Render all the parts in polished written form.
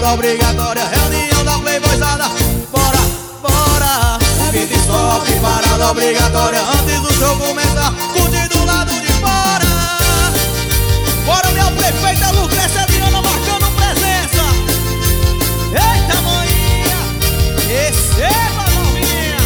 parada obrigatória, reunião da playboyzada. Bora, bora. Pit stop, parada obrigatória, antes do show começar, curte do lado de fora. Bora, minha prefeita Lucrécia Adriana marcando presença. Eita, maninha, receba, novinha.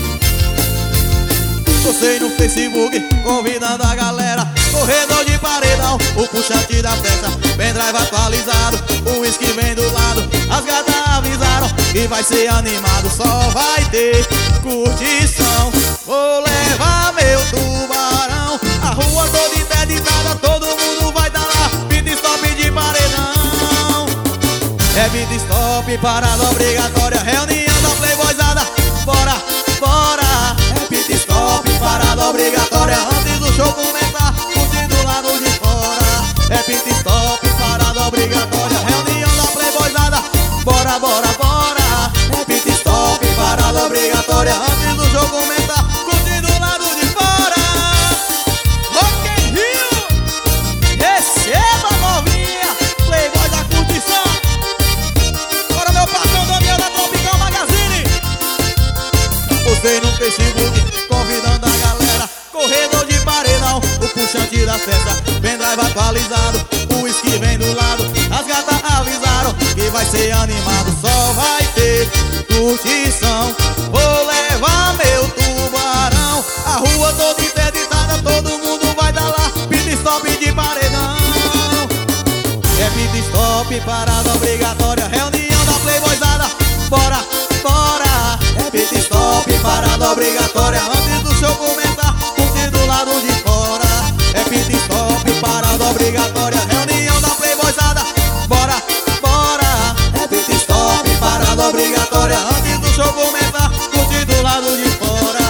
Postei no Facebook, convidando a galera. Corredor de paredão, o puxante da festa. Pendrive atualizado, o uísque vem do lado. As gatas avisaram que vai ser animado. Só vai ter curtição. Vou levar meu tubarão. A rua toda interditada, todo mundo vai dar lá. Pit stop de paredão. É pit stop, parada obrigatória, reunião da playboyzada. Bora, bora. É pit stop, parada obrigatória, antes do show começar, curte do lado de fora. É pit stop, parada obrigatória, reunião da playboyzada. Bora, bora, bora. É pit stop, parada obrigatória, antes do show começar, curte do lado de fora. Rock in Rio, receba, novinha, playboy da curtição. Bora, meu patrão Daniel da Tropical Magazine. Postei no Facebook, convidando a galera. Corredor de paredão, o puxante da festa. Pendrive atualizado, o uísque vem do lado. As gatas avisaram que vai ser animado. Só vai ter curtição. Vou levar meu tubarão. A rua toda interditada, todo mundo vai dar lá. Pit stop de paredão. É pit stop, parada obrigatória, reunião da playboyzada. Bora, bora. É pit stop, parada obrigatória, antes do show começar, curte do lado de fora. É pit stop, parada obrigatória, reunião da playboyzada. Bora, bora. É pit stop, parada obrigatória, antes do show começar, curte do lado de fora.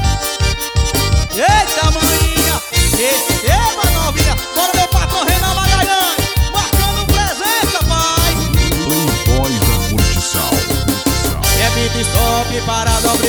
Eita, maninha, receba, novinha. Bora, meu patrão Renan Magalhães, marcando presença, pai. Playboy da curtição. É pit stop, parada